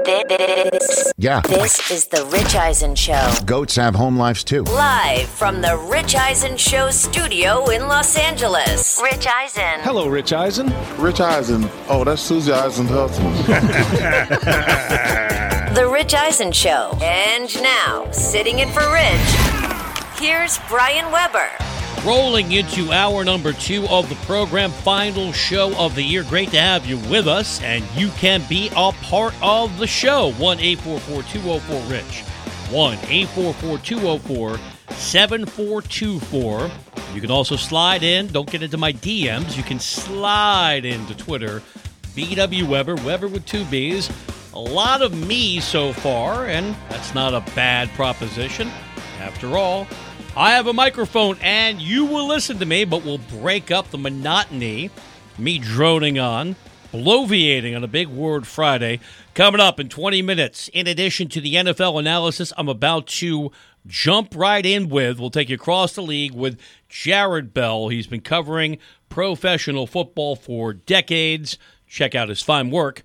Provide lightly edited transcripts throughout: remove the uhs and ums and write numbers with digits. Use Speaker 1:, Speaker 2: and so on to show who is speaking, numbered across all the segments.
Speaker 1: This is the Rich Eisen Show.
Speaker 2: Goats have home lives too.
Speaker 1: Live from the Rich Eisen Show studio in Los Angeles. Rich Eisen.
Speaker 3: Hello, Rich Eisen.
Speaker 4: Rich Eisen. Oh, that's Susie Eisen's husband.
Speaker 1: The Rich Eisen Show. And now, sitting in for Rich, here's Brian Weber.
Speaker 5: Rolling into hour number 2 of the program, final show of the year. Great to have you with us, and you can be a part of the show. 1-844-204-RICH. 1-844-204-7424. You can also slide in. Don't get into my DMs. You can slide into Twitter. BW Weber, Weber with 2 B's. A lot of me so far, and that's not a bad proposition. After all, I have a microphone, and you will listen to me, but we'll break up the monotony, me droning on, bloviating on a Big Word Friday. Coming up in 20 minutes, in addition to the NFL analysis I'm about to jump right in with, we'll take you across the league with Jared Bell. He's been covering professional football for decades. Check out his fine work,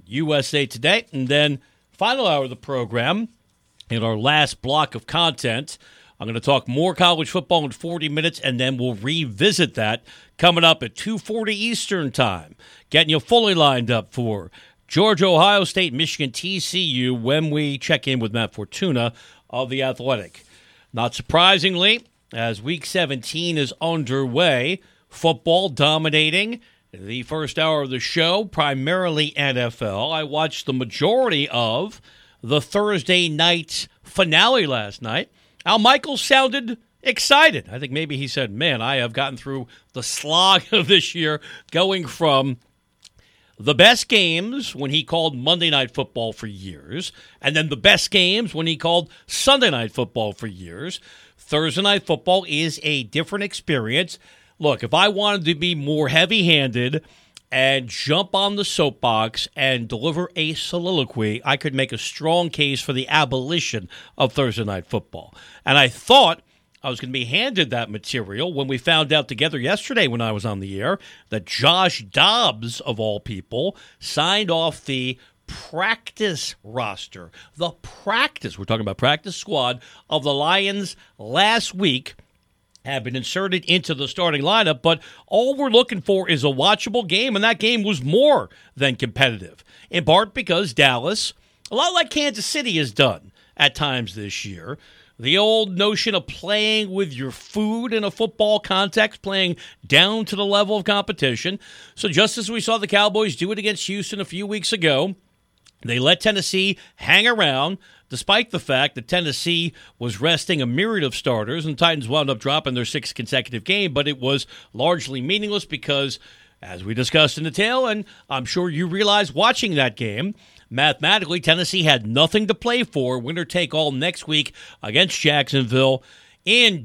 Speaker 5: USA Today. And then, final hour of the program, in our last block of content, I'm going to talk more college football in 40 minutes, and then we'll revisit that coming up at 2:40 Eastern Time. Getting you fully lined up for Georgia, Ohio State, Michigan, TCU when we check in with Matt Fortuna of The Athletic. Not surprisingly, as Week 17 is underway, football dominating the first hour of the show, primarily NFL. I watched the majority of the Thursday night finale last night. Al Michaels sounded excited. I think maybe he said, man, I have gotten through the slog of this year, going from the best games when he called Monday Night Football for years, and then the best games when he called Sunday Night Football for years. Thursday Night Football is a different experience. Look, if I wanted to be more heavy-handed and jump on the soapbox and deliver a soliloquy, I could make a strong case for the abolition of Thursday Night Football. And I thought I was going to be handed that material when we found out together yesterday when I was on the air that Josh Dobbs, of all people, signed off the practice roster. The practice, we're talking about practice squad of the Lions last week, have been inserted into the starting lineup, but all we're looking for is a watchable game, and that game was more than competitive, in part because Dallas, a lot like Kansas City has done at times this year, the old notion of playing with your food in a football context, playing down to the level of competition. So just as we saw the Cowboys do it against Houston a few weeks ago, they let Tennessee hang around, despite the fact that Tennessee was resting a myriad of starters, and Titans wound up dropping their 6th consecutive game, but it was largely meaningless because, as we discussed in detail, and I'm sure you realize watching that game, mathematically, Tennessee had nothing to play for, winner take all next week against Jacksonville in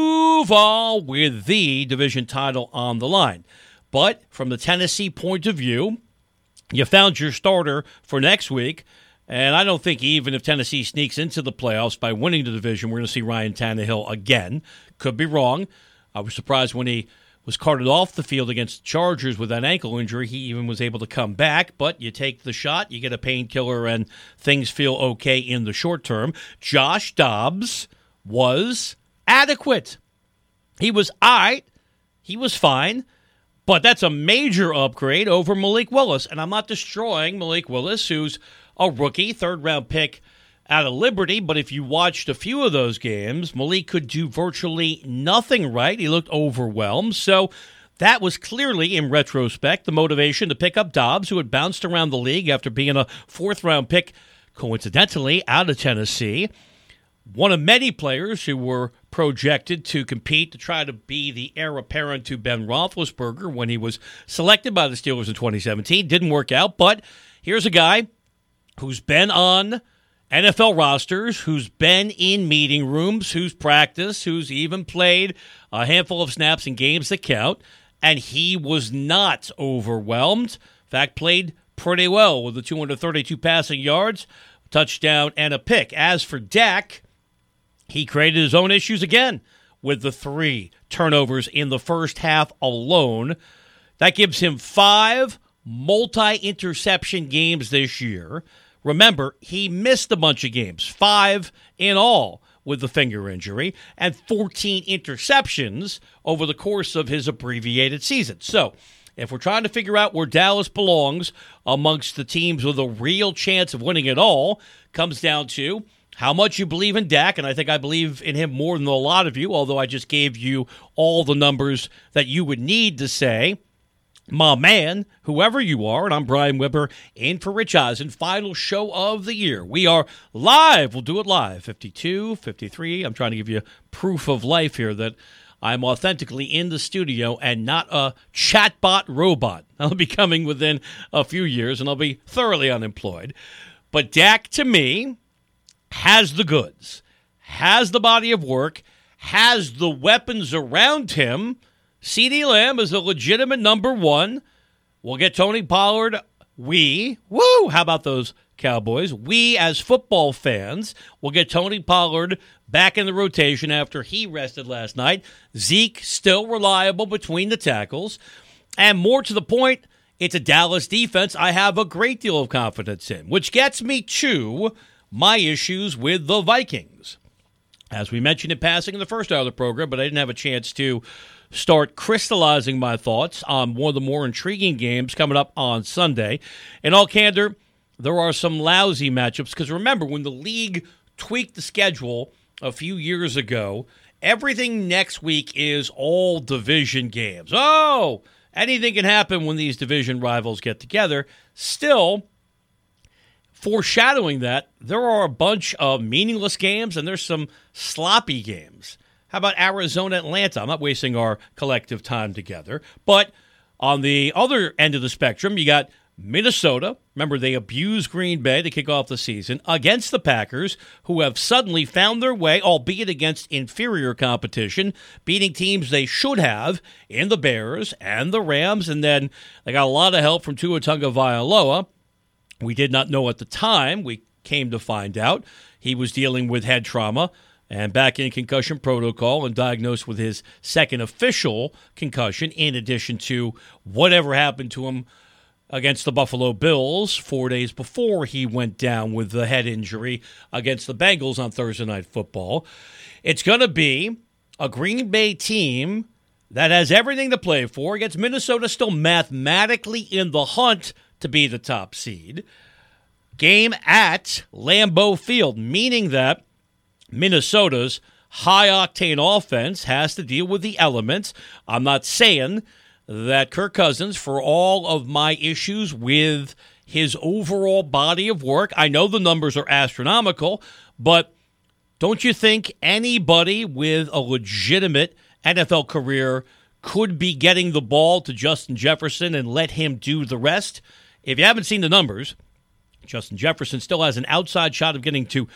Speaker 5: Duval with the division title on the line. But from the Tennessee point of view, you found your starter for next week, and I don't think even if Tennessee sneaks into the playoffs by winning the division, we're going to see Ryan Tannehill again. Could be wrong. I was surprised when he was carted off the field against the Chargers with that ankle injury. He even was able to come back, but you take the shot, you get a painkiller, and things feel okay in the short term. Josh Dobbs was adequate. He was all right. He was fine. But that's a major upgrade over Malik Willis. And I'm not destroying Malik Willis, who's a rookie, 3rd-round pick out of Liberty. But if you watched a few of those games, Malik could do virtually nothing right. He looked overwhelmed. So that was clearly, in retrospect, the motivation to pick up Dobbs, who had bounced around the league after being a 4th-round pick, coincidentally, out of Tennessee. One of many players who were projected to compete to try to be the heir apparent to Ben Roethlisberger when he was selected by the Steelers in 2017. Didn't work out, but here's a guy who's been on NFL rosters, who's been in meeting rooms, who's practiced, who's even played a handful of snaps in games that count, and he was not overwhelmed. In fact, played pretty well with the 232 passing yards, touchdown, and a pick. As for Dak, he created his own issues again with the 3 turnovers in the first half alone. That gives him 5 multi-interception games this year. Remember, he missed a bunch of games, 5 in all with the finger injury, and 14 interceptions over the course of his abbreviated season. So, if we're trying to figure out where Dallas belongs amongst the teams with a real chance of winning it all, comes down to how much you believe in Dak, and I think I believe in him more than a lot of you, although I just gave you all the numbers that you would need to say, my man, whoever you are, and I'm Brian Weber, in for Rich Eisen, final show of the year. We are live. We'll do it live. 52, 53. I'm trying to give you proof of life here that I'm authentically in the studio and not a chatbot robot. I'll be coming within a few years, and I'll be thoroughly unemployed. But Dak, to me, has the goods, has the body of work, has the weapons around him. CeeDee Lamb is a legitimate number one. We'll get Tony Pollard. How about those Cowboys? We, as football fans, will get Tony Pollard back in the rotation after he rested last night. Zeke still reliable between the tackles. And more to the point, it's a Dallas defense I have a great deal of confidence in, which gets me to my issues with the Vikings. As we mentioned in passing in the first hour of the program, but I didn't have a chance to start crystallizing my thoughts on one of the more intriguing games coming up on Sunday. In all candor, there are some lousy matchups because remember, when the league tweaked the schedule a few years ago, everything next week is all division games. Oh, anything can happen when these division rivals get together. Still, foreshadowing that, there are a bunch of meaningless games and there's some sloppy games. How about Arizona, Atlanta? I'm not wasting our collective time together. But on the other end of the spectrum, you got Minnesota. Remember, they abused Green Bay to kick off the season against the Packers, who have suddenly found their way, albeit against inferior competition, beating teams they should have in the Bears and the Rams. And then they got a lot of help from Tua Tagovailoa. We did not know at the time. We came to find out he was dealing with head trauma and back in concussion protocol and diagnosed with his second official concussion, in addition to whatever happened to him against the Buffalo Bills 4 days before he went down with the head injury against the Bengals on Thursday Night Football. It's going to be a Green Bay team that has everything to play for against Minnesota, still mathematically in the hunt to be the top seed. Game at Lambeau Field, meaning that Minnesota's high-octane offense has to deal with the elements. I'm not saying that Kirk Cousins, for all of my issues with his overall body of work, I know the numbers are astronomical, but don't you think anybody with a legitimate NFL career could be getting the ball to Justin Jefferson and let him do the rest? If you haven't seen the numbers, Justin Jefferson still has an outside shot of getting to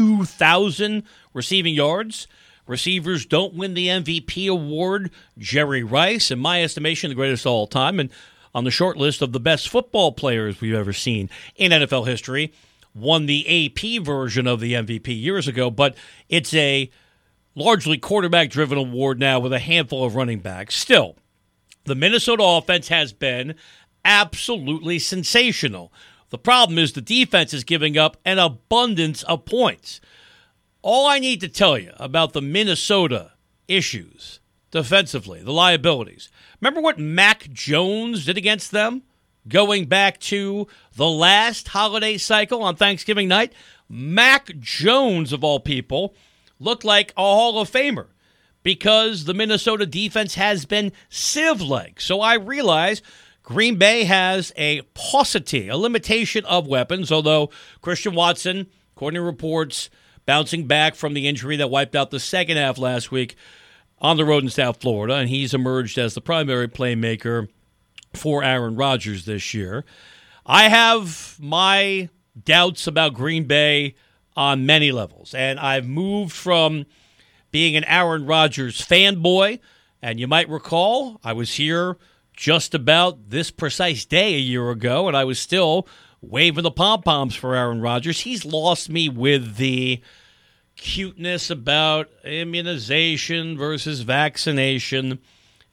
Speaker 5: 2,000 receiving yards. Receivers don't win the MVP award. Jerry Rice, in my estimation, the greatest of all time, and on the short list of the best football players we've ever seen in NFL history, won the AP version of the MVP years ago, but it's a largely quarterback-driven award now with a handful of running backs. Still, the Minnesota offense has been absolutely sensational. The problem is the defense is giving up an abundance of points. All I need to tell you about the Minnesota issues defensively, the liabilities. Remember what Mac Jones did against them going back to the last holiday cycle on Thanksgiving night? Mac Jones, of all people, looked like a Hall of Famer because the Minnesota defense has been sieve-like. So I realize Green Bay has a paucity, a limitation of weapons, although Christian Watson, according to reports, bouncing back from the injury that wiped out the second half last week on the road in South Florida, and he's emerged as the primary playmaker for Aaron Rodgers this year. I have my doubts about Green Bay on many levels, and I've moved from being an Aaron Rodgers fanboy, and you might recall I was here just about this precise day a year ago, and I was still waving the pom-poms for Aaron Rodgers. He's lost me with the cuteness about immunization versus vaccination.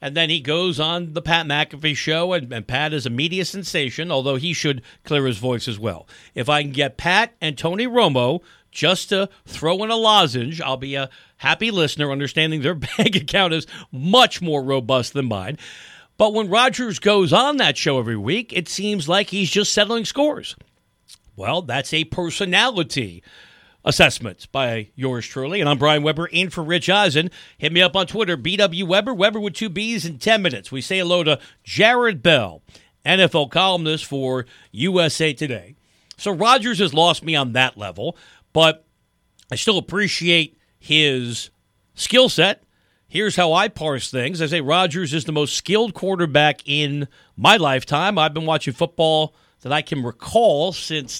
Speaker 5: And then he goes on the Pat McAfee show, and Pat is a media sensation, although he should clear his voice as well. If I can get Pat and Tony Romo just to throw in a lozenge, I'll be a happy listener, understanding their bank account is much more robust than mine. But when Rodgers goes on that show every week, it seems like he's just settling scores. Well, that's a personality assessment by yours truly. And I'm Brian Weber in for Rich Eisen. Hit me up on Twitter, BW Weber, Weber with 2 B's in 10 minutes. We say hello to Jared Bell, NFL columnist for USA Today. So Rodgers has lost me on that level, but I still appreciate his skill set. Here's how I parse things. I say Rodgers is the most skilled quarterback in my lifetime. I've been watching football that I can recall since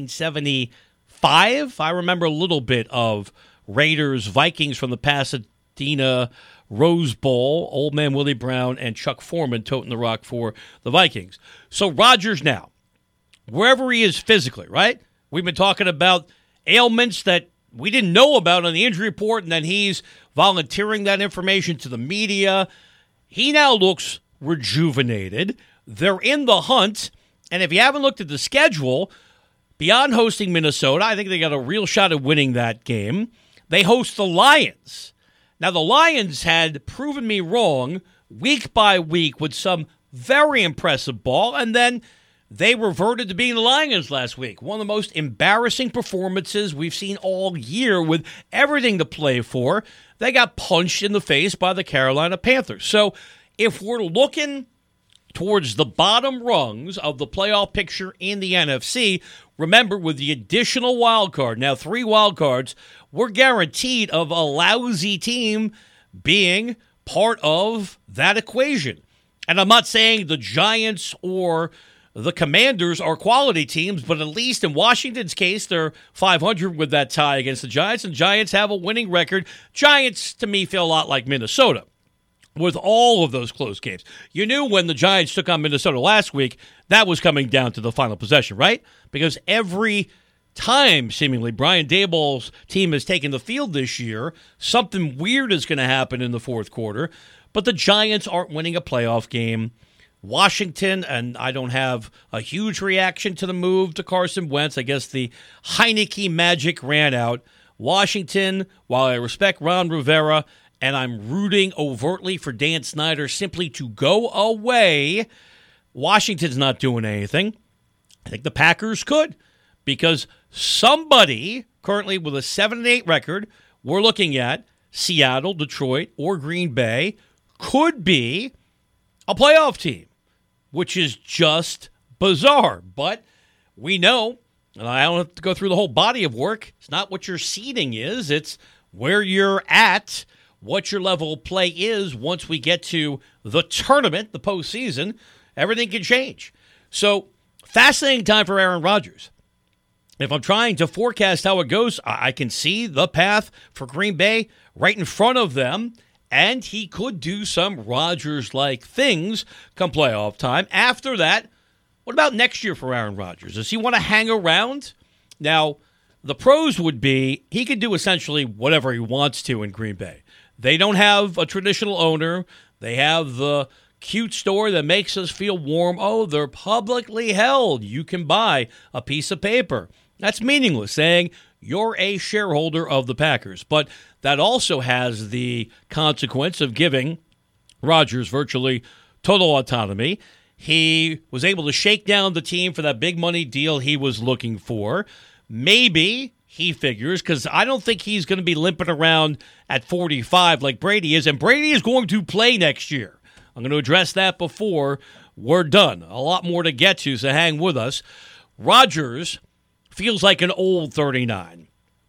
Speaker 5: 1975. I remember a little bit of Raiders, Vikings from the Pasadena Rose Bowl, Old Man Willie Brown and Chuck Foreman toting the rock for the Vikings. So Rodgers now, wherever he is physically, right? We've been talking about ailments that we didn't know about on the injury report, and then he's volunteering that information to the media. He now looks rejuvenated. They're in the hunt, and if you haven't looked at the schedule, beyond hosting Minnesota, I think they got a real shot at winning that game. They host the Lions. Now, the Lions had proven me wrong week by week with some very impressive ball, and then they reverted to being the Lions last week. One of the most embarrassing performances we've seen all year with everything to play for. They got punched in the face by the Carolina Panthers. So if we're looking towards the bottom rungs of the playoff picture in the NFC, remember, with the additional wild card, now 3 wild cards, we're guaranteed of a lousy team being part of that equation. And I'm not saying the Giants or the Commanders are quality teams, but at least in Washington's case, they're 500 with that tie against the Giants, and Giants have a winning record. Giants, to me, feel a lot like Minnesota with all of those close games. You knew when the Giants took on Minnesota last week, that was coming down to the final possession, right? Because every time, seemingly, Brian Daboll's team has taken the field this year, something weird is going to happen in the fourth quarter, but the Giants aren't winning a playoff game. Washington, and I don't have a huge reaction to the move to Carson Wentz. I guess the Heineke magic ran out. Washington, while I respect Ron Rivera, and I'm rooting overtly for Dan Snyder simply to go away, Washington's not doing anything. I think the Packers could, because somebody currently with a 7-8 record, we're looking at Seattle, Detroit, or Green Bay, could be a playoff team, which is just bizarre. But we know, and I don't have to go through the whole body of work, it's not what your seeding is, it's where you're at, what your level of play is once we get to the tournament, the postseason. Everything can change. So, fascinating time for Aaron Rodgers. If I'm trying to forecast how it goes, I can see the path for Green Bay right in front of them, and he could do some Rodgers-like things come playoff time. After that, what about next year for Aaron Rodgers? Does he want to hang around? Now, the pros would be he can do essentially whatever he wants to in Green Bay. They don't have a traditional owner. They have the cute store that makes us feel warm. Oh, they're publicly held. You can buy a piece of paper. That's meaningless, saying you're a shareholder of the Packers. But that also has the consequence of giving Rodgers virtually total autonomy. He was able to shake down the team for that big money deal he was looking for. Maybe he figures, because I don't think he's going to be limping around at 45 like Brady is, and Brady is going to play next year. I'm going to address that before we're done. A lot more to get to, so hang with us. Rodgers feels like an old 39.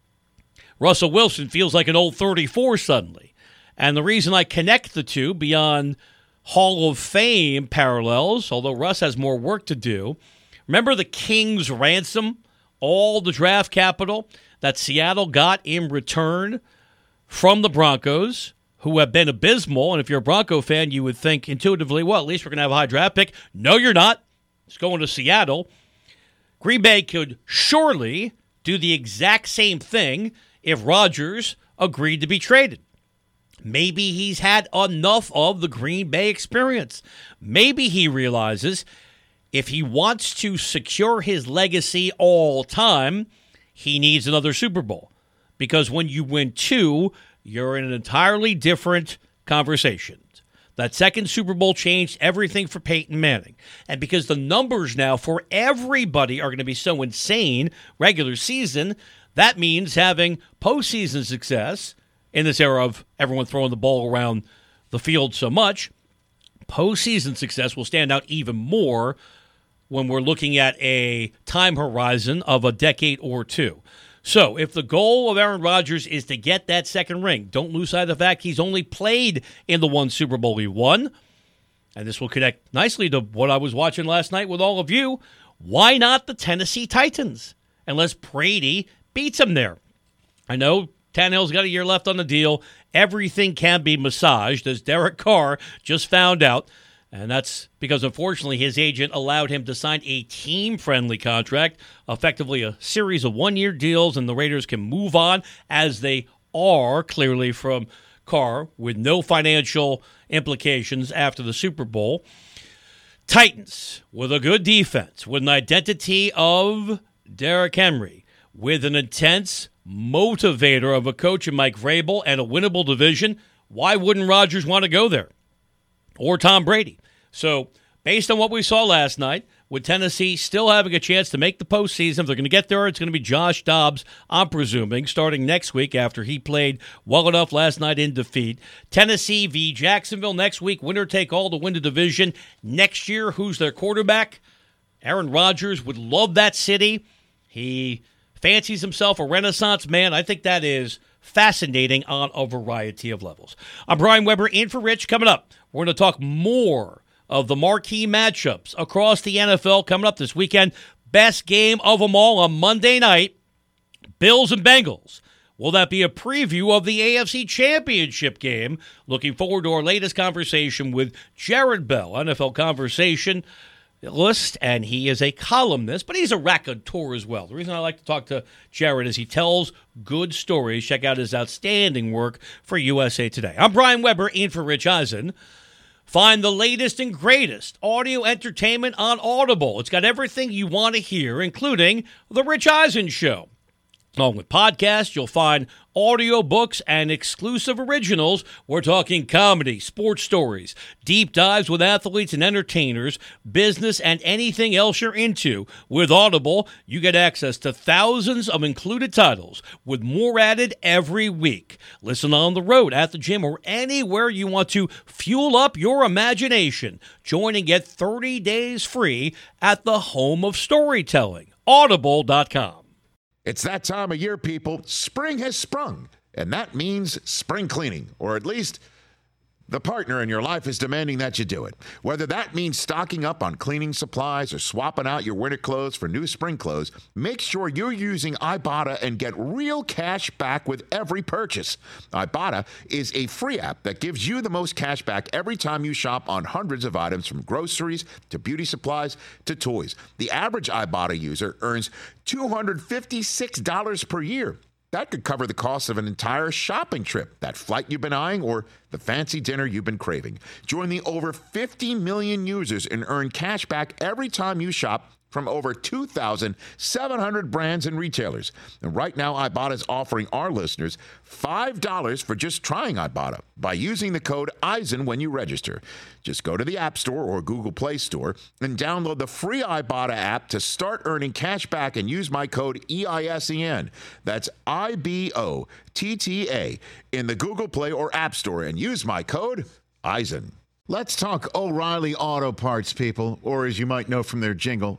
Speaker 5: Russell Wilson feels like an old 34 suddenly. And the reason I connect the two beyond Hall of Fame parallels, although Russ has more work to do, remember the King's ransom? All the draft capital that Seattle got in return from the Broncos, who have been abysmal. And if you're a Bronco fan, you would think intuitively, well, at least we're going to have a high draft pick. No, you're not. It's going to Seattle. Green Bay could surely do the exact same thing if Rodgers agreed to be traded. Maybe he's had enough of the Green Bay experience. Maybe he realizes if he wants to secure his legacy all time, he needs another Super Bowl. Because when you win 2, you're in an entirely different conversation. That second Super Bowl changed everything for Peyton Manning. And because the numbers now for everybody are going to be so insane, regular season, that means having postseason success in this era of everyone throwing the ball around the field so much. Postseason success will stand out even more when we're looking at a time horizon of a decade or two. So if the goal of Aaron Rodgers is to get that second ring, don't lose sight of the fact he's only played in the one Super Bowl he won. And this will connect nicely to what I was watching last night with all of you. Why not the Tennessee Titans? Unless Brady beats him there. I know Tannehill's got a year left on the deal. Everything can be massaged, as Derek Carr just found out. And that's because, unfortunately, his agent allowed him to sign a team-friendly contract, effectively a series of one-year deals, and the Raiders can move on as they are, clearly, from Carr, with no financial implications after the Super Bowl. Titans, with a good defense, with an identity of Derrick Henry, with an intense motivator of a coach in Mike Vrabel and a winnable division. Why wouldn't Rodgers want to go there? Or Tom Brady? So, based on what we saw last night, with Tennessee still having a chance to make the postseason, if they're going to get there, it's going to be Josh Dobbs, I'm presuming, starting next week after he played well enough last night in defeat. Tennessee v. Jacksonville next week, winner take all to win the division. Next year, who's their quarterback? Aaron Rodgers would love that city. He fancies himself a Renaissance man. I think that is fascinating on a variety of levels. I'm Brian Weber, in for Rich. Coming up, we're going to talk more of the marquee matchups across the NFL coming up this weekend. Best game of them all on Monday night, Bills and Bengals. Will that be a preview of the AFC Championship game? Looking forward to our latest conversation with Jared Bell, NFL Conversation list, and he is a columnist, but he's a raconteur as well. The reason I like to talk to Jared is he tells good stories. Check out his outstanding work for USA Today. I'm Brian Weber, in for Rich Eisen. Find the latest and greatest audio entertainment on Audible. It's got everything you want to hear, including The Rich Eisen Show. Along with podcasts, you'll find audiobooks and exclusive originals. We're talking comedy, sports stories, deep dives with athletes and entertainers, business, and anything else you're into. With Audible, you get access to thousands of included titles, with more added every week. Listen on the road, at the gym, or anywhere you want to fuel up your imagination. Join and get 30 days free at the home of storytelling, audible.com.
Speaker 2: It's that time of year, people. Spring has sprung, and that means spring cleaning, or at least the partner in your life is demanding that you do it. Whether that means stocking up on cleaning supplies or swapping out your winter clothes for new spring clothes, make sure you're using Ibotta and get real cash back with every purchase. Ibotta is a free app that gives you the most cash back every time you shop on hundreds of items, from groceries to beauty supplies to toys. The average Ibotta user earns $256 per year. That could cover the cost of an entire shopping trip, that flight you've been eyeing, or the fancy dinner you've been craving. Join the over 50 million users and earn cash back every time you shop from over 2,700 brands and retailers. And right now, Ibotta is offering our listeners $5 for just trying Ibotta by using the code EISEN when you register. Just go to the App Store or Google Play Store and download the free Ibotta app to start earning cash back and use my code EISEN. That's IBOTTA in the Google Play or App Store, and use my code EISEN.
Speaker 3: Let's talk O'Reilly Auto Parts, people, or as you might know from their jingle,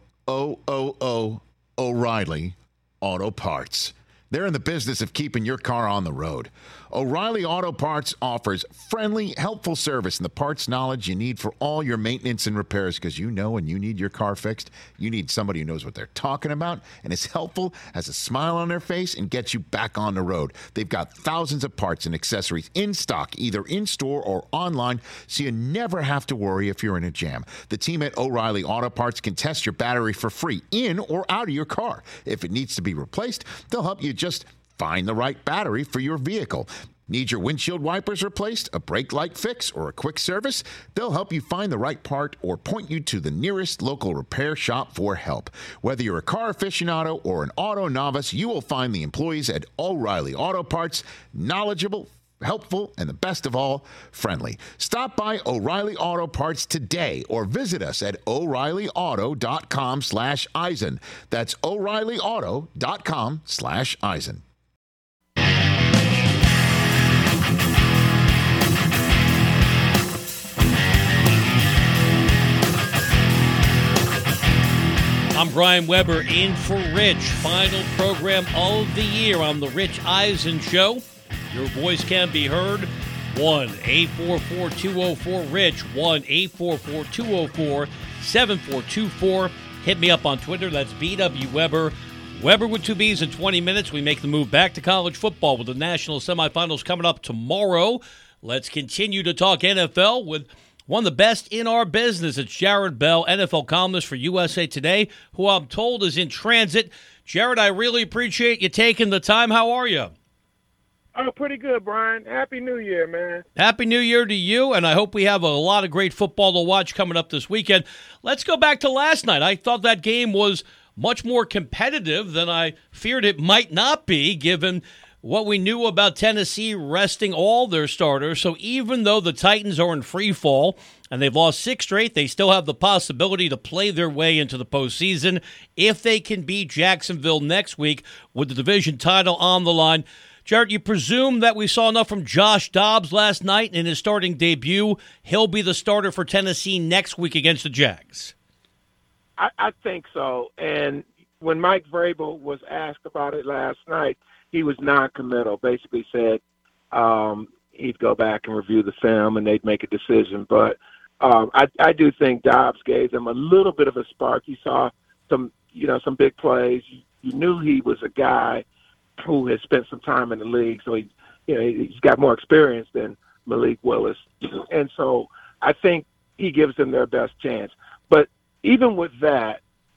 Speaker 3: O'Reilly Auto Parts. They're in the business of keeping your car on the road. O'Reilly Auto Parts offers friendly, helpful service and the parts knowledge you need for all your maintenance and repairs, because you know when you need your car fixed, you need somebody who knows what they're talking about and is helpful, has a smile on their face, and gets you back on the road. They've got thousands of parts and accessories in stock, either in-store or online, so you never have to worry if you're in a jam. The team at O'Reilly Auto Parts can test your battery for free in or out of your car. If it needs to be replaced, they'll help you just find the right battery for your vehicle. Need your windshield wipers replaced, a brake light fix, or a quick service? They'll help you find the right part or point you to the nearest local repair shop for help. Whether you're a car aficionado or an auto novice, you will find the employees at O'Reilly Auto Parts knowledgeable, helpful, and the best of all, friendly. Stop by O'Reilly Auto Parts today or visit us at O'ReillyAuto.com/Eisen. That's O'ReillyAuto.com/Eisen.
Speaker 5: I'm Brian Weber in for Rich. Final program of the year on the Rich Eisen Show. Your voice can be heard. 1-844-204-RICH. 1-844-204-7424. Hit me up on Twitter. That's BW Weber. Weber with 2 B's in 20 minutes. We make the move back to college football with the national semifinals coming up tomorrow. Let's continue to talk NFL with one of the best in our business. It's Jared Bell, NFL columnist for USA Today, who I'm told is in transit. Jared, I really appreciate you taking the time. How are you?
Speaker 6: Oh, pretty good, Brian. Happy New Year, man.
Speaker 5: Happy New Year to you, and I hope we have a lot of great football to watch coming up this weekend. Let's go back to last night. I thought that game was much more competitive than I feared it might not be, given what we knew about Tennessee resting all their starters. So even though the Titans are in free fall and they've lost 6 straight, they still have the possibility to play their way into the postseason if they can beat Jacksonville next week with the division title on the line. Jared, you presume that we saw enough from Josh Dobbs last night in his starting debut. He'll be the starter for Tennessee next week against the Jags.
Speaker 6: I think so. And when Mike Vrabel was asked about it last night, he was non-committal, basically said he'd go back and review the film and they'd make a decision. But I do think Dobbs gave them a little bit of a spark. You saw some big plays. You knew he was a guy who has spent some time in the league, so he's got more experience than Malik Willis. And so I think he gives them their best chance. But even with that,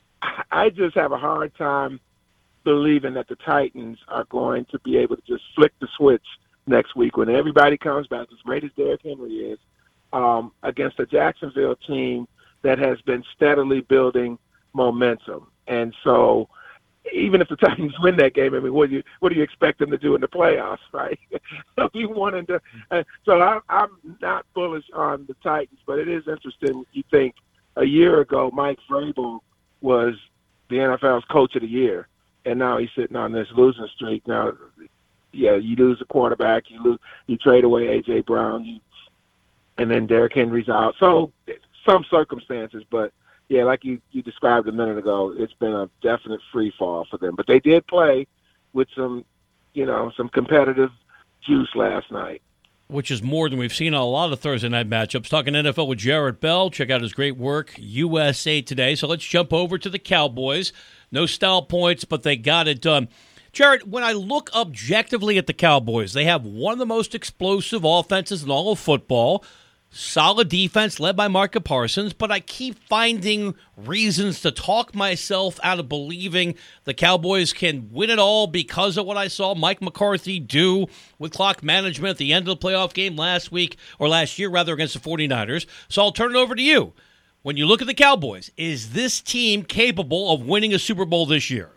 Speaker 6: I just have a hard time believing that the Titans are going to be able to just flick the switch next week when everybody comes back, as great as Derrick Henry is, against a Jacksonville team that has been steadily building momentum. And so even if the Titans win that game, I mean, what do you expect them to do in the playoffs, right? They'll be wanting to. So I'm not bullish on the Titans, but it is interesting. You think a year ago Mike Vrabel was the NFL's coach of the year, and now he's sitting on this losing streak. Now, yeah, you lose a quarterback, you trade away A.J. Brown, and then Derrick Henry's out. So some circumstances, but yeah, like you described a minute ago, it's been a definite free fall for them. But they did play with some competitive juice last night.
Speaker 5: Which is more than we've seen on a lot of Thursday night matchups. Talking NFL with Jared Bell. Check out his great work, USA Today. So let's jump over to the Cowboys. No style points, but they got it done. Jared, when I look objectively at the Cowboys, they have one of the most explosive offenses in all of football. Solid defense led by Micah Parsons, but I keep finding reasons to talk myself out of believing the Cowboys can win it all because of what I saw Mike McCarthy do with clock management at the end of the playoff game last year against the 49ers. So I'll turn it over to you. When you look at the Cowboys, is this team capable of winning a Super Bowl this year?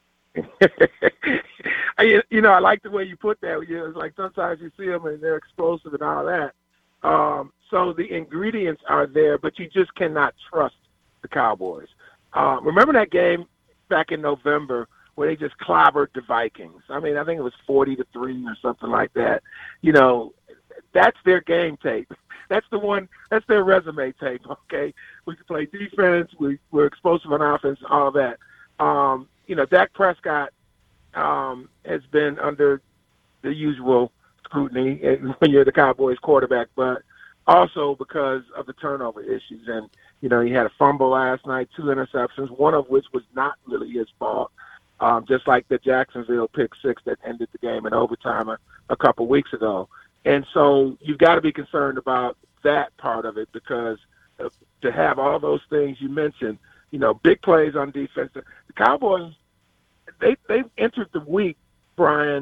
Speaker 6: I like the way you put that. It's like sometimes you see them and they're explosive and all that. So the ingredients are there, but you just cannot trust the Cowboys. Remember that game back in November where they just clobbered the Vikings? I mean, I think it was 40-3 or something like that. That's their game tape. That's their resume tape, okay? We can play defense, we're explosive on offense, all that. Dak Prescott has been under the usual scrutiny when you're the Cowboys quarterback, but also because of the turnover issues. And, he had a fumble last night, 2 interceptions, one of which was not really his fault, just like the Jacksonville pick 6 that ended the game in overtime a couple weeks ago. And so you've got to be concerned about that part of it because to have all those things you mentioned, big plays on defense. The Cowboys, they've entered the week, Brian,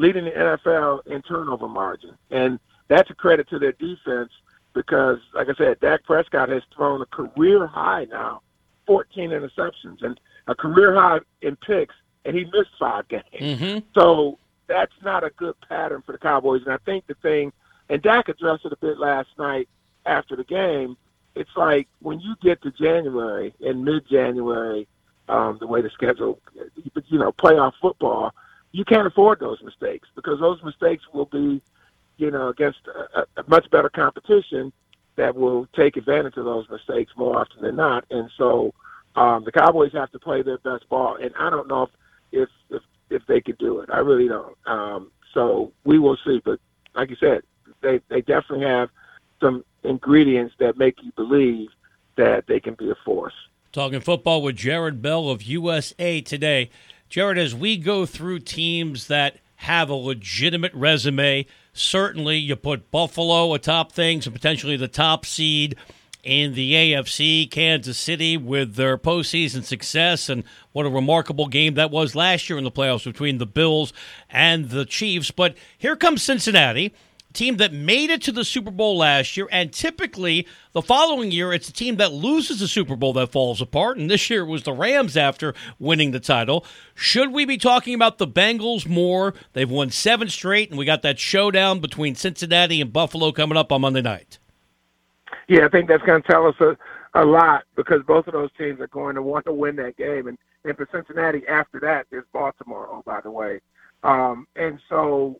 Speaker 6: leading the NFL in turnover margin. And that's a credit to their defense because, like I said, Dak Prescott has thrown a career high now, 14 interceptions, and a career high in picks, and he missed 5 games.
Speaker 5: Mm-hmm.
Speaker 6: So that's not a good pattern for the Cowboys. And I think the thing, and Dak addressed it a bit last night after the game, it's like when you get to January and mid-January, the way the schedule, playoff football, you can't afford those mistakes because those mistakes will be, against a much better competition that will take advantage of those mistakes more often than not. And so the Cowboys have to play their best ball, and I don't know if they could do it. I really don't. So we will see. But like you said, they definitely have some ingredients that make you believe that they can be a force.
Speaker 5: Talking football with Jared Bell of USA Today. Jared, as we go through teams that have a legitimate resume, certainly you put Buffalo atop things and potentially the top seed in the AFC, Kansas City with their postseason success, and what a remarkable game that was last year in the playoffs between the Bills and the Chiefs. But here comes Cincinnati, a team that made it to the Super Bowl last year, and typically the following year it's a team that loses the Super Bowl that falls apart, and this year it was the Rams after winning the title. Should we be talking about the Bengals more? They've won 7 straight, and we got that showdown between Cincinnati and Buffalo coming up on Monday night.
Speaker 6: Yeah, I think that's going to tell us a lot because both of those teams are going to want to win that game. And for Cincinnati, after that, there's Baltimore, oh, by the way. And so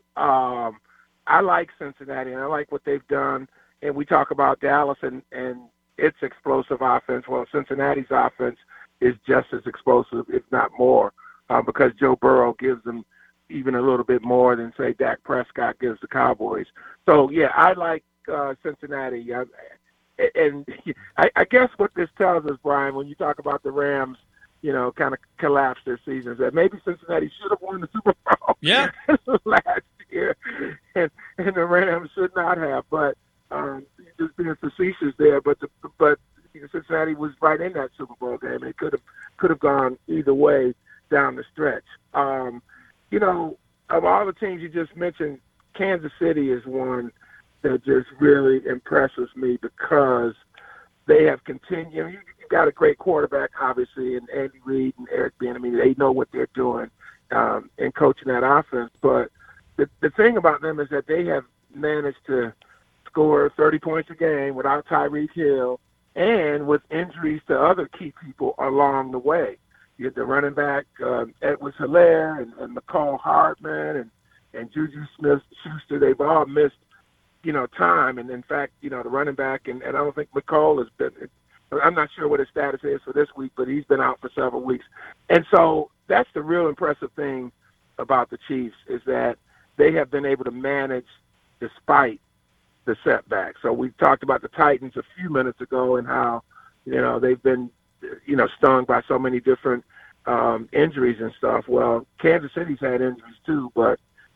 Speaker 6: I like Cincinnati, and I like what they've done. And we talk about Dallas and its explosive offense. Well, Cincinnati's offense is just as explosive, if not more, because Joe Burrow gives them even a little bit more than, say, Dak Prescott gives the Cowboys. So, yeah, I like Cincinnati. And I guess what this tells us, Brian, when you talk about the Rams, kind of collapsed their seasons, that maybe Cincinnati should have won the Super Bowl last year, and the Rams should not have. But just being facetious there, but Cincinnati was right in that Super Bowl game, and it could have gone either way down the stretch. Of all the teams you just mentioned, Kansas City is one that just really impresses me because they have continued. You've got a great quarterback, obviously, and Andy Reid and Eric Bieniemy. They know what they're doing in coaching that offense. But the thing about them is that they have managed to score 30 points a game without Tyreek Hill and with injuries to other key people along the way. You get the running back, Edwards-Helaire and McCall Hardman and Juju Smith-Schuster. They've all missed time. And in fact, the running back, and I don't think McCall has been, I'm not sure what his status is for this week, but he's been out for several weeks. And so that's the real impressive thing about the Chiefs is that they have been able to manage despite the setback. So we talked about the Titans a few minutes ago and how, they've been, stung by so many different injuries and stuff. Well, Kansas City's had injuries too, but,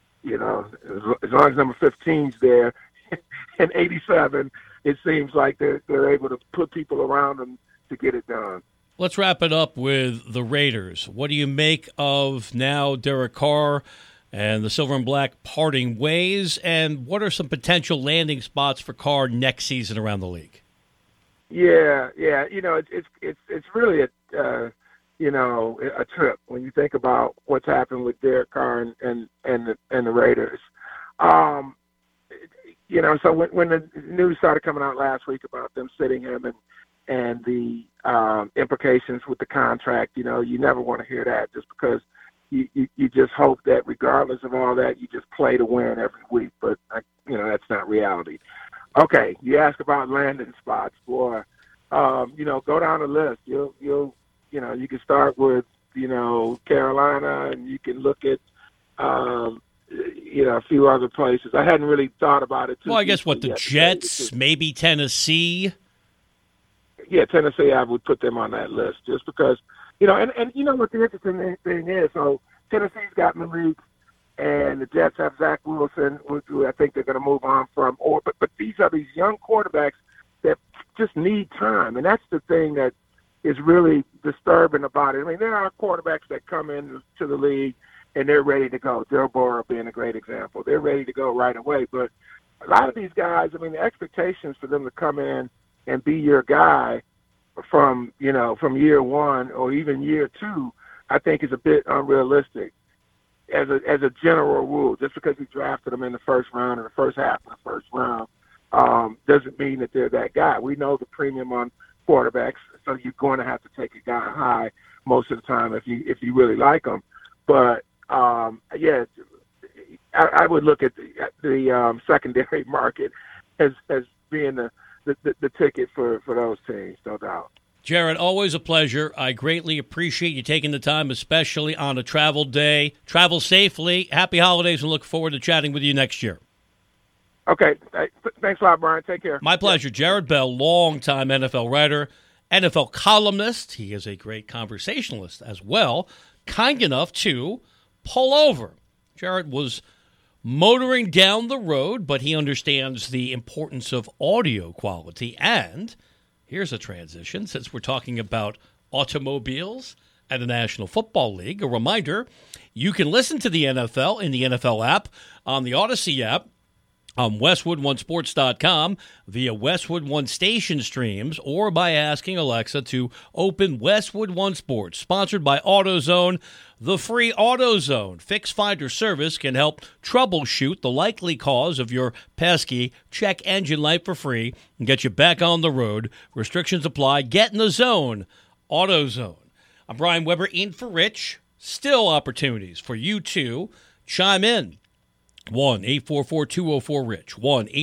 Speaker 6: as long as number 15's there, in 87, it seems like they're able to put people around them to get it done.
Speaker 5: Let's wrap it up with the Raiders. What do you make of now Derek Carr and the Silver and Black parting ways, and what are some potential landing spots for Carr next season around the league?
Speaker 6: Yeah. It's really a trip when you think about what's happened with Derek Carr and the Raiders. So when the news started coming out last week about them sitting him and the implications with the contract, you never want to hear that just because you just hope that regardless of all that, you just play to win every week. But, that's not reality. Okay, you ask about landing spots. Boy, go down the list. You can start with, Carolina, and you can look at, a few other places. I hadn't really thought about it too.
Speaker 5: Well, I guess the Jets, maybe Tennessee.
Speaker 6: Yeah, Tennessee, I would put them on that list just because, and you know what the interesting thing is. So Tennessee's got Malik, and the Jets have Zach Wilson, who I think they're going to move on from. But these are these young quarterbacks that just need time, and that's the thing that is really disturbing about it. I mean, there are quarterbacks that come into the league and they're ready to go. Joe Burrow being a great example. They're ready to go right away. But a lot of these guys, I mean, the expectations for them to come in and be your guy from year one or even year two, I think is a bit unrealistic as a general rule. Just because you drafted them in the first round or the first half of the first round doesn't mean that they're that guy. We know the premium on quarterbacks, so you're going to have to take a guy high most of the time if you really like them. But I would look at the secondary market as being the ticket for those teams, no doubt.
Speaker 5: Jared, always a pleasure. I greatly appreciate you taking the time, especially on a travel day. Travel safely. Happy holidays, and look forward to chatting with you next year.
Speaker 6: Okay. Thanks a lot, Brian. Take care.
Speaker 5: My pleasure. Jared Bell, longtime NFL writer, NFL columnist. He is a great conversationalist as well. Kind enough to pull over. Jared was motoring down the road, but he understands the importance of audio quality. And here's a transition, since we're talking about automobiles and the National Football League. A reminder, you can listen to the NFL in the NFL app, on the Odyssey app, on WestwoodOneSports.com, via Westwood One station streams, or by asking Alexa to open Westwood One Sports, sponsored by AutoZone. The free AutoZone Fix Finder service can help troubleshoot the likely cause of your pesky check engine light for free and get you back on the road. Restrictions apply. Get in the zone. AutoZone. I'm Brian Weber, in for Rich. Still opportunities for you to chime in. 1-844-204-RICH.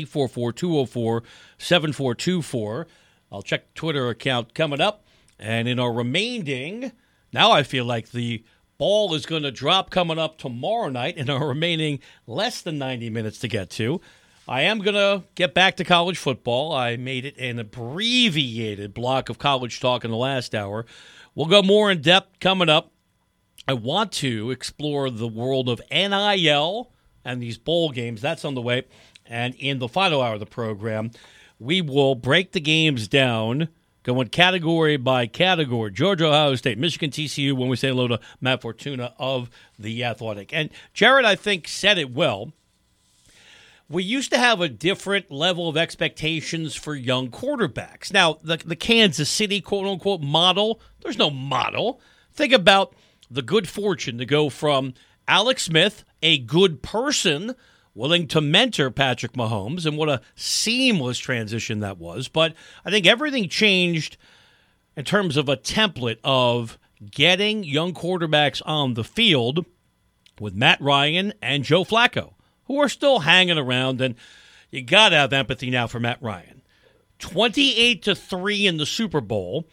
Speaker 5: 1-844-204-7424. I'll check the Twitter account coming up. And in our remaining, now I feel like the ball is going to drop coming up tomorrow night in our remaining less than 90 minutes to get to. I am going to get back to college football. I made it an abbreviated block of college talk in the last hour. We'll go more in depth coming up. I want to explore the world of NIL and these bowl games. That's on the way. And in the final hour of the program, we will break the games down, going category by category. Georgia, Ohio State, Michigan, TCU, when we say hello to Matt Fortuna of The Athletic. And Jared, I think, said it well. We used to have a different level of expectations for young quarterbacks. Now, the Kansas City, quote-unquote, model, there's no model. Think about the good fortune to go from Alex Smith, a good person, willing to mentor Patrick Mahomes, and what a seamless transition that was. But I think everything changed in terms of a template of getting young quarterbacks on the field with Matt Ryan and Joe Flacco, who are still hanging around, and you got to have empathy now for Matt Ryan. 28-3 in the Super Bowl,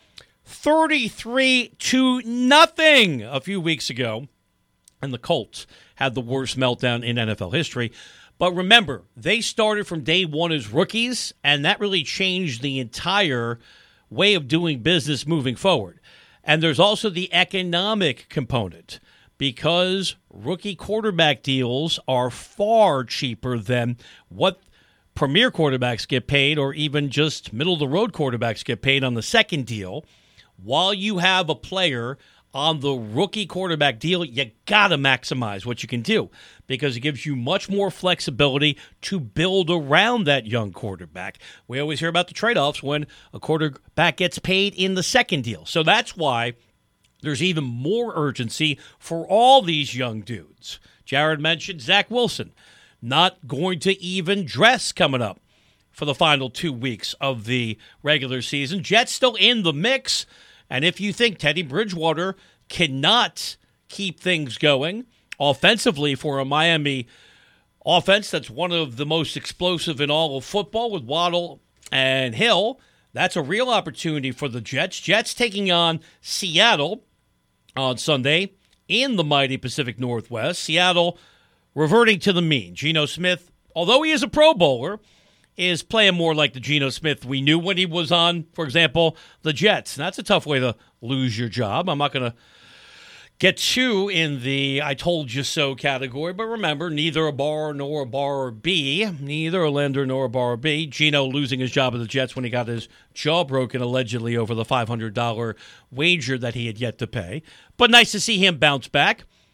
Speaker 5: 33-0 a few weeks ago, and the Colts had the worst meltdown in NFL history. But remember, they started from day one as rookies, and that really changed the entire way of doing business moving forward. And there's also the economic component, because rookie quarterback deals are far cheaper than what premier quarterbacks get paid, or even just middle-of-the-road quarterbacks get paid on the second deal. While you have a player on the rookie quarterback deal, you got to maximize what you can do, because it gives you much more flexibility to build around that young quarterback. We always hear about the trade-offs when a quarterback gets paid in the second deal. So that's why there's even more urgency for all these young dudes. Jared mentioned Zach Wilson not going to even dress coming up for the final 2 weeks of the regular season. Jets still in the mix. And if you think Teddy Bridgewater cannot keep things going offensively for a Miami offense that's one of the most explosive in all of football with Waddle and Hill, that's a real opportunity for the Jets. Jets taking on Seattle on Sunday in the mighty Pacific Northwest. Seattle reverting to the mean. Geno Smith, although he is a Pro Bowler, is playing more like the Geno Smith we knew when he was on, for example, the Jets. And that's a tough way to lose your job. I'm not going to get too in the I told you so category, but remember, neither a bar nor a bar B, neither a lender nor a bar B. Geno losing his job at the Jets when he got his jaw broken allegedly over the $500 wager that he had yet to pay. But nice to see him bounce back.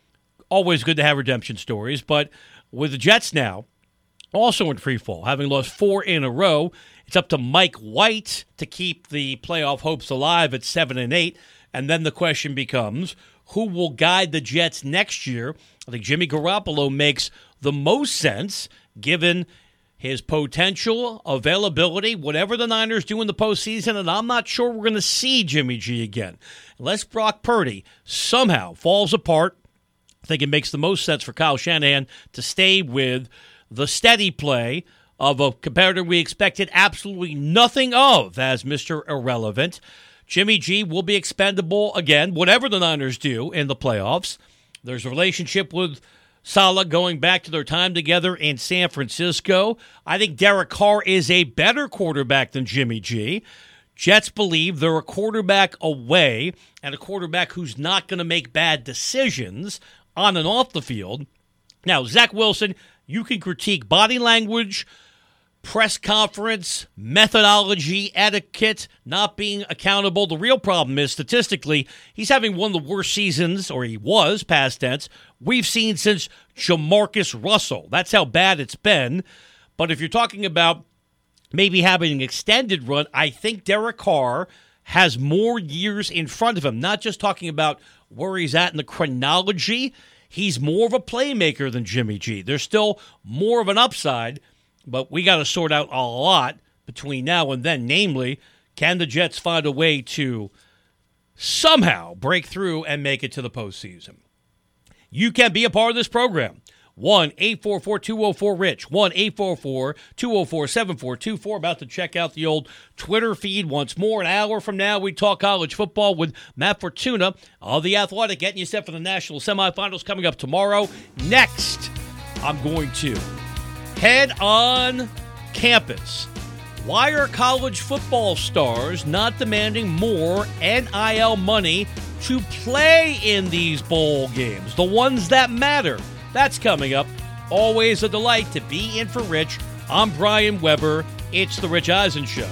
Speaker 5: always good to have redemption stories, but with the Jets now also in free fall, having lost 4 in a row, it's up to Mike White to keep the playoff hopes alive at 7-8. And then the question becomes, who will guide the Jets next year? I think Jimmy Garoppolo makes the most sense given his potential, availability, whatever the Niners do in the postseason, and I'm not sure we're going to see Jimmy G again. Unless Brock Purdy somehow falls apart, I think it makes the most sense for Kyle Shanahan to stay with the steady play of a competitor we expected absolutely nothing of as Mr. Irrelevant. Jimmy G will be expendable again, whatever the Niners do in the playoffs. There's a relationship with Saleh going back to their time together in San Francisco. I think Derek Carr is a better quarterback than Jimmy G. Jets believe they're a quarterback away and a quarterback who's not going to make bad decisions on and off the field. Now, Zach Wilson, you can critique body language, press conference, methodology, etiquette, not being accountable. The real problem is, statistically, he's having one of the worst seasons, or he was, past tense, we've seen since Jamarcus Russell. That's how bad it's been. But if you're talking about maybe having an extended run, I think Derek Carr has more years in front of him, not just talking about where he's at in the chronology. He's more of a playmaker than Jimmy G. There's still more of an upside, but we got to sort out a lot between now and then. Namely, can the Jets find a way to somehow break through and make it to the postseason? You can be a part of this program. 1-844-204-RICH. 1-844-204-7424. About to check out the old Twitter feed once more. An hour from now, we talk college football with Matt Fortuna of The Athletic, getting you set for the national semifinals coming up tomorrow. Next, I'm going to head on campus. Why are college football stars not demanding more NIL money to play in these bowl games, the ones that matter? That's coming up. Always a delight to be in for Rich. I'm Brian Weber. It's The Rich Eisen Show.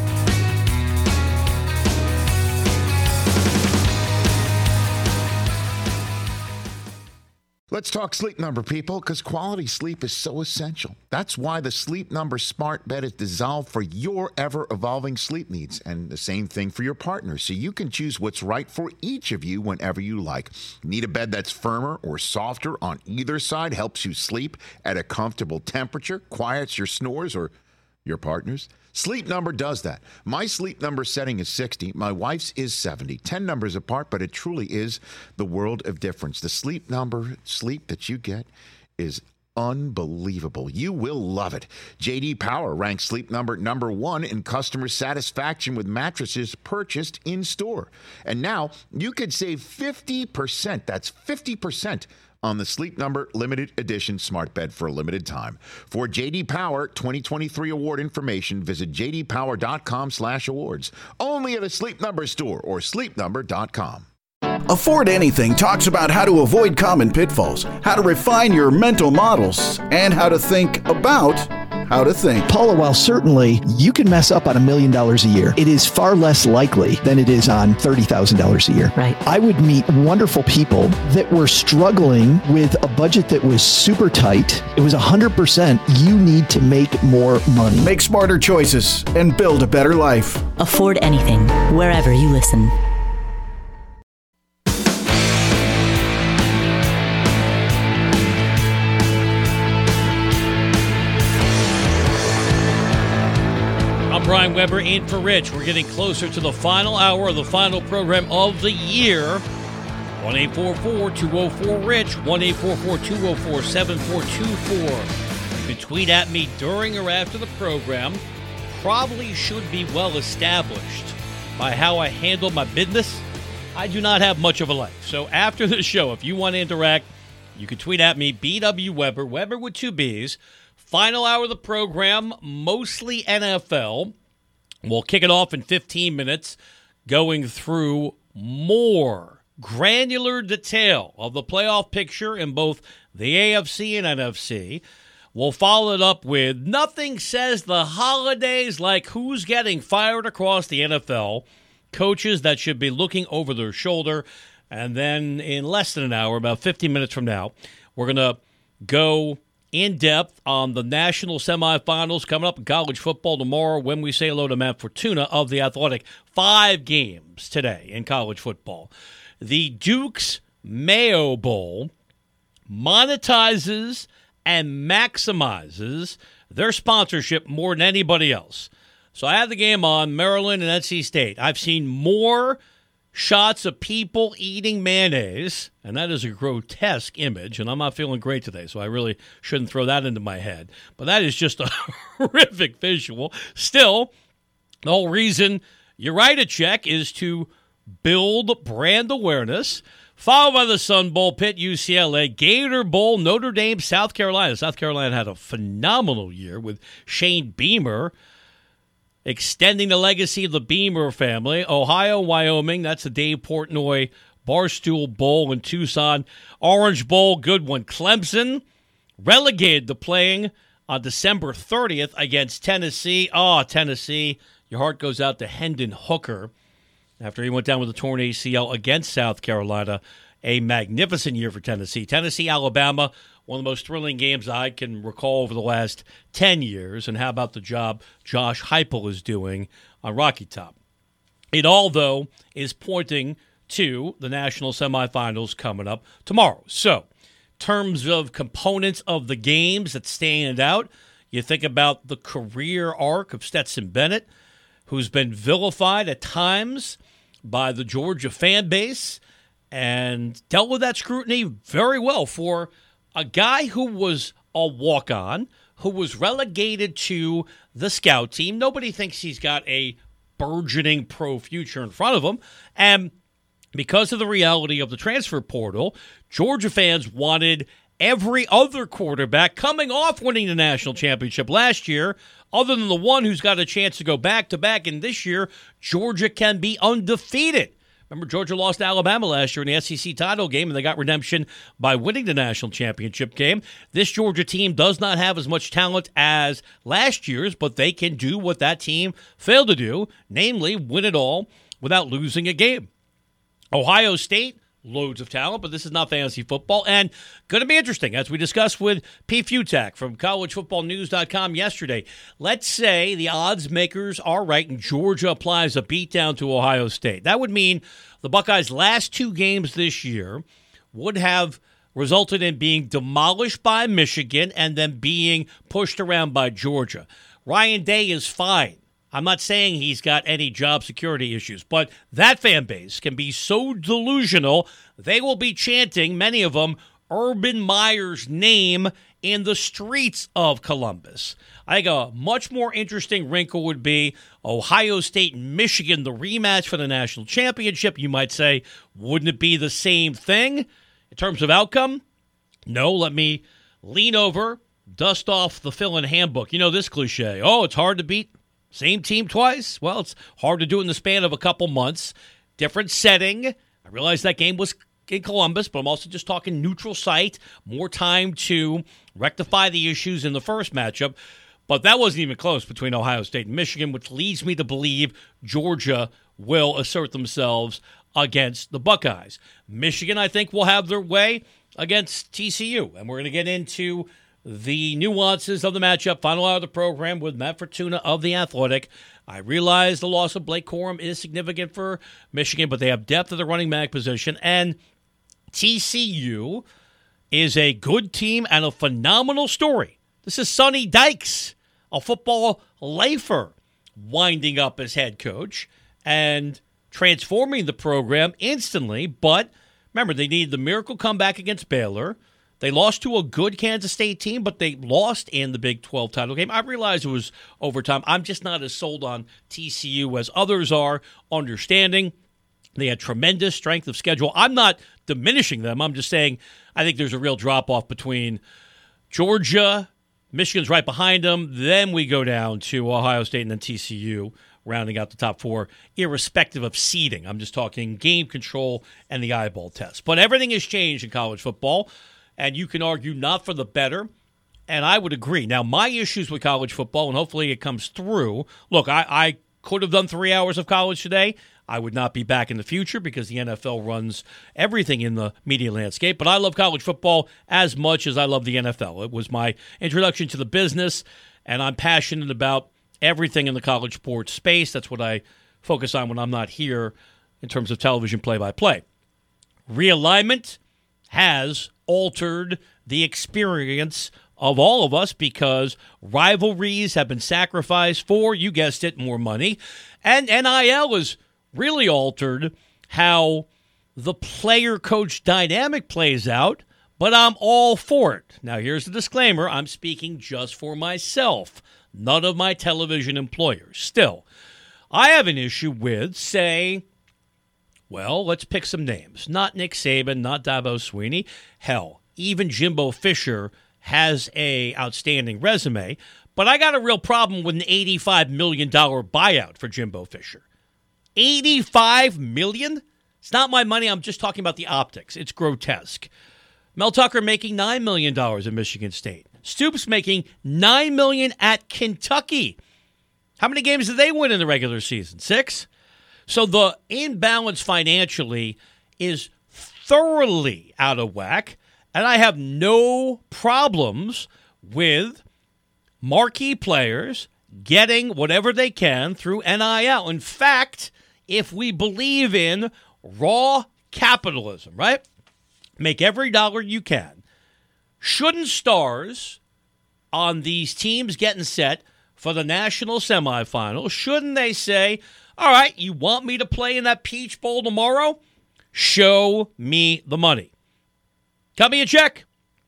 Speaker 3: Let's talk Sleep Number, people, because quality sleep is so essential. That's why the Sleep Number smart bed is designed for your ever-evolving sleep needs, and the same thing for your partner, so you can choose what's right for each of you whenever you like. Need a bed that's firmer or softer on either side, helps you sleep at a comfortable temperature, quiets your snores or your partner's? Sleep Number does that. My Sleep Number setting is 60. My wife's is 70. 10 numbers apart, but it truly is the world of difference. The Sleep Number sleep that you get is unbelievable. You will love it. J.D. Power ranks Sleep Number number 1 in customer satisfaction with mattresses purchased in store. And now you could save 50%. That's 50% on the Sleep Number limited edition smart bed for a limited time. For J.D. Power 2023 award information, visit jdpower.com/awards. Only at a Sleep Number store or sleepnumber.com.
Speaker 7: Afford Anything talks about how to avoid common pitfalls, how to refine your mental models, and how to think about how to think.
Speaker 8: Paula, while certainly you can mess up on $1 million a year, it is far less likely than it is on $30,000 a year.
Speaker 9: Right.
Speaker 8: I would meet wonderful people that were struggling with a budget that was super tight. It was 100%. You need to make more money.
Speaker 7: Make smarter choices and build a better life.
Speaker 9: Afford Anything, wherever you listen.
Speaker 5: Brian Weber in for Rich. We're getting closer to the final hour of the final program of the year. 1-844-204-RICH, 1-844-204-7424. You can tweet at me during or after the program. Probably should be well established by how I handle my business. I do not have much of a life. So after the show, if you want to interact, you can tweet at me, BW Weber, Weber with 2 B's. Final hour of the program, mostly NFL. We'll kick it off in 15 minutes, going through more granular detail of the playoff picture in both the AFC and NFC. We'll follow it up with nothing says the holidays like who's getting fired across the NFL, coaches that should be looking over their shoulder. And then in less than an hour, about 15 minutes from now, we're going to go in depth on the national semifinals coming up in college football tomorrow when we say hello to Matt Fortuna of The Athletic. 5 games today in college football. The Duke's Mayo Bowl monetizes and maximizes their sponsorship more than anybody else. So I had the game on, Maryland and NC State. I've seen more shots of people eating mayonnaise, and that is a grotesque image, and I'm not feeling great today, so I really shouldn't throw that into my head. But that is just a horrific visual. Still, the whole reason you write a check is to build brand awareness, followed by the Sun Bowl, Pitt, UCLA, Gator Bowl, Notre Dame, South Carolina. South Carolina had a phenomenal year with Shane Beamer extending the legacy of the Beamer family. Ohio, Wyoming, that's the Dave Portnoy Barstool Bowl in Tucson. Orange Bowl, good one. Clemson relegated to playing on December 30th against Tennessee. Oh, Tennessee, your heart goes out to Hendon Hooker after he went down with a torn ACL against South Carolina. A magnificent year for Tennessee. Tennessee, Alabama, one of the most thrilling games I can recall over the last 10 years. And how about the job Josh Heupel is doing on Rocky Top? It all, though, is pointing to the national semifinals coming up tomorrow. So, in terms of components of the games that stand out, you think about the career arc of Stetson Bennett, who's been vilified at times by the Georgia fan base and dealt with that scrutiny very well for a guy who was a walk-on, who was relegated to the scout team. Nobody thinks he's got a burgeoning pro future in front of him. And because of the reality of the transfer portal, Georgia fans wanted every other quarterback coming off winning the national championship last year, other than the one who's got a chance to go back-to-back. And this year, Georgia can be undefeated. Remember, Georgia lost to Alabama last year in the SEC title game, and they got redemption by winning the national championship game. This Georgia team does not have as much talent as last year's, but they can do what that team failed to do, namely win it all without losing a game. Ohio State, loads of talent, but this is not fantasy football, and going to be interesting, as we discussed with P. Futak from collegefootballnews.com yesterday. Let's say the odds makers are right and Georgia applies a beatdown to Ohio State. That would mean the Buckeyes' last 2 games this year would have resulted in being demolished by Michigan and then being pushed around by Georgia. Ryan Day is fine. I'm not saying he's got any job security issues, but that fan base can be so delusional, they will be chanting, many of them, Urban Meyer's name in the streets of Columbus. I think a much more interesting wrinkle would be Ohio State and Michigan, the rematch for the national championship. You might say, wouldn't it be the same thing in terms of outcome? No, let me lean over, dust off the fill-in handbook. You know this cliche, it's hard to beat same team twice? Well, it's hard to do in the span of a couple months. Different setting. I realize that game was in Columbus, but I'm also just talking neutral site. More time to rectify the issues in the first matchup. But that wasn't even close between Ohio State and Michigan, which leads me to believe Georgia will assert themselves against the Buckeyes. Michigan, I think, will have their way against TCU. And we're going to get into the nuances of the matchup, final hour of the program with Matt Fortuna of The Athletic. I realize the loss of Blake Corum is significant for Michigan, but they have depth at the running back position. And TCU is a good team and a phenomenal story. This is Sonny Dykes, a football lifer, winding up as head coach and transforming the program instantly. But remember, they needed the miracle comeback against Baylor. They lost to a good Kansas State team, but they lost in the Big 12 title game. I realize it was overtime. I'm just not as sold on TCU as others are, understanding they had tremendous strength of schedule. I'm not diminishing them. I'm just saying I think there's a real drop-off between Georgia, Michigan's right behind them, then we go down to Ohio State and then TCU, rounding out the top 4, irrespective of seeding. I'm just talking game control and the eyeball test. But everything has changed in college football. And you can argue not for the better, and I would agree. Now, my issues with college football, and hopefully it comes through, look, I could have done 3 hours of college today. I would not be back in the future because the NFL runs everything in the media landscape. But I love college football as much as I love the NFL. It was my introduction to the business, and I'm passionate about everything in the college sports space. That's what I focus on when I'm not here in terms of television play-by-play. Realignment has altered the experience of all of us because rivalries have been sacrificed for, you guessed it, more money. And NIL has really altered how the player-coach dynamic plays out, but I'm all for it. Now, here's the disclaimer. I'm speaking just for myself, none of my television employers. Still, I have an issue with, say, well, let's pick some names. Not Nick Saban, not Dabo Swinney. Hell, even Jimbo Fisher has a outstanding resume, but I got a real problem with an $85 million buyout for Jimbo Fisher. $85 million? It's not my money. I'm just talking about the optics. It's grotesque. Mel Tucker making $9 million at Michigan State. Stoops making $9 million at Kentucky. How many games did they win in the regular season? 6? So the imbalance financially is thoroughly out of whack, and I have no problems with marquee players getting whatever they can through NIL. In fact, if we believe in raw capitalism, right? Make every dollar you can. Shouldn't stars on these teams getting set for the national semifinals, shouldn't they say, all right, you want me to play in that Peach Bowl tomorrow? Show me the money. Cut me a check.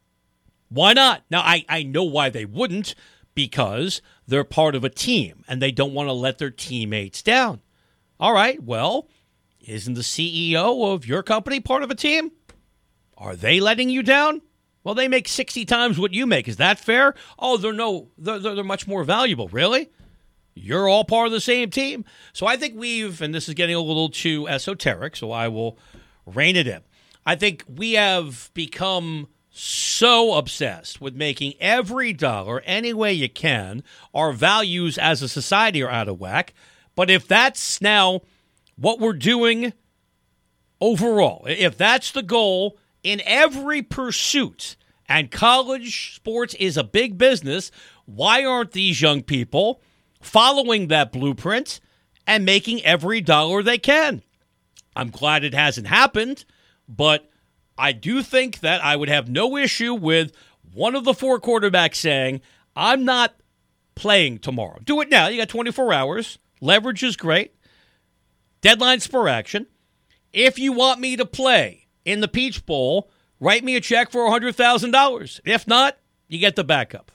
Speaker 5: Why not? Now, I know why they wouldn't, because they're part of a team, and they don't want to let their teammates down. All right, well, isn't the CEO of your company part of a team? Are they letting you down? Well, they make 60 times what you make. Is that fair? Oh, they're much more valuable. Really? You're all part of the same team. So I think and this is getting a little too esoteric, so I will rein it in. I think we have become so obsessed with making every dollar any way you can. Our values as a society are out of whack. But if that's now what we're doing overall, if that's the goal in every pursuit, and college sports is a big business, why aren't these young people following that blueprint and making every dollar they can? I'm glad it hasn't happened, but I do think that I would have no issue with one of the 4 quarterbacks saying, I'm not playing tomorrow. Do it now. You got 24 hours. Leverage is great. Deadline spur action. If you want me to play in the Peach Bowl, write me a check for $100,000. If not, you get the backup.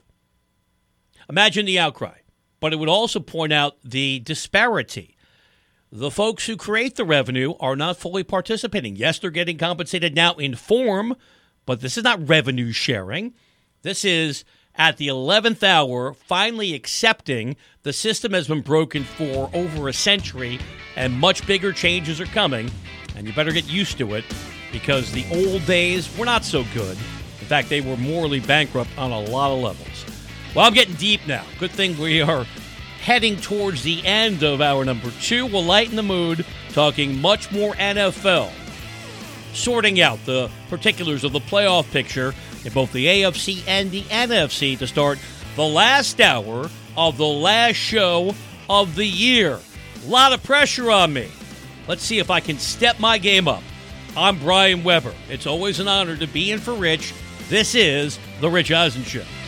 Speaker 5: Imagine the outcry. But it would also point out the disparity. The folks who create the revenue are not fully participating. Yes, they're getting compensated now in form, but this is not revenue sharing. This is at the 11th hour, finally accepting the system has been broken for over a century and much bigger changes are coming. And you better get used to it because the old days were not so good. In fact, they were morally bankrupt on a lot of levels. Well, I'm getting deep now. Good thing we are heading towards the end of hour number 2. We'll lighten the mood, talking much more NFL. Sorting out the particulars of the playoff picture in both the AFC and the NFC to start the last hour of the last show of the year. A lot of pressure on me. Let's see if I can step my game up. I'm Brian Weber. It's always an honor to be in for Rich. This is The Rich Eisen Show.